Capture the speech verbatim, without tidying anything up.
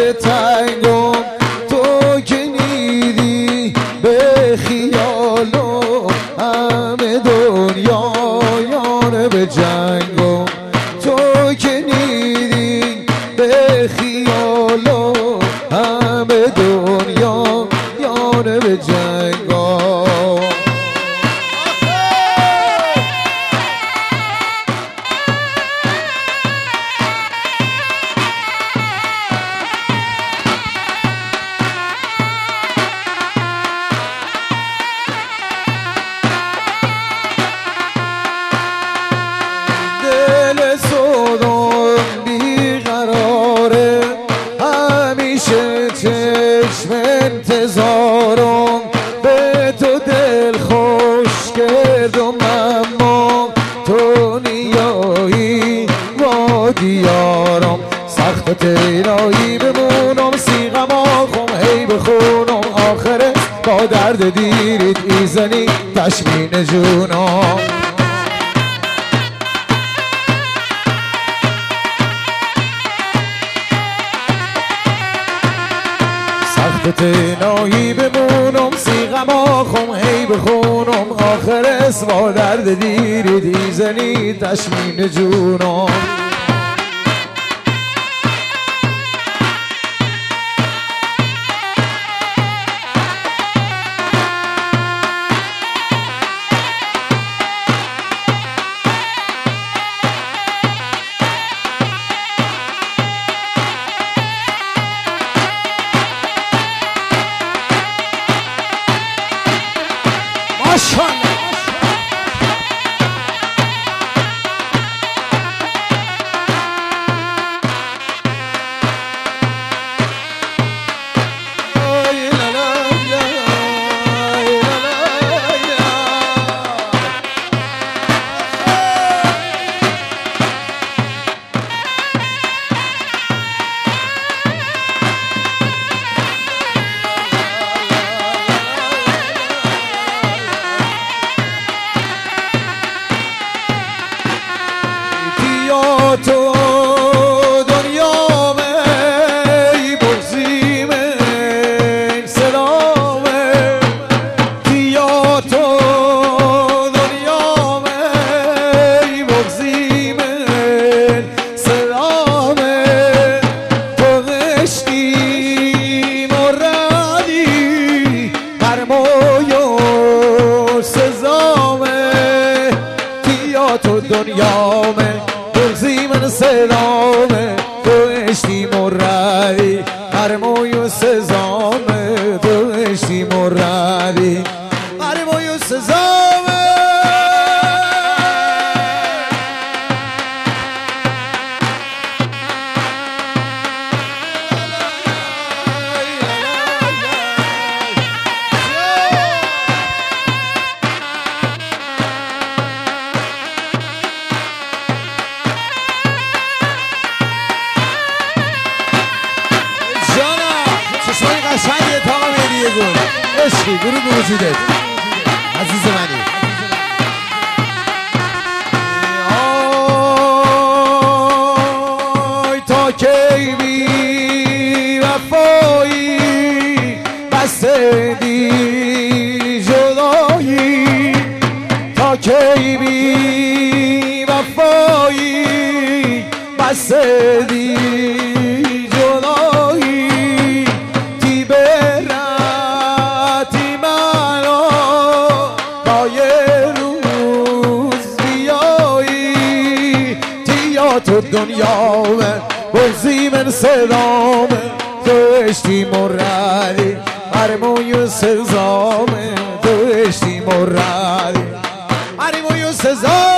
تنگم تو که نیدی به خیالم همه دنیا یاره به جنگم تو که نیدی به خیالم همه دنیا یاره به جنگم دل سودم بیقراره همیشه چشم انتظارم به تو دل خوش کردم اما تو نیایی با دیارم سخت تینایی بمونم سیغم آخم هی بخونم آخره با درد دیرید ایزنی تشمین جونم سخت تینایی بمونم سیغم آخم هی بخونم آخر اسوا درد دیری دیزنی تشمین جونم ماشاءالله تو دنیا می بغزی من سلامه بیا تو دنیا می بغزی من سلامه تو غشتی مردی فرمایو سزامه بیا تو دنیا می بغزی من سلامه تو اشتی مردی هرموی و سزامه تو اشتی مردی هرموی و سزامه قشنگه تا میریه گل عشقی گروه وجودت عزیز منی آی تا کی بی وفایی بسته دی جدایی تا کی بی وفایی بسته دی تو دنیا من بغزی من صدامه تو اشتی مردی هرموی و سزامه تو اشتی مردی هرموی و سزامه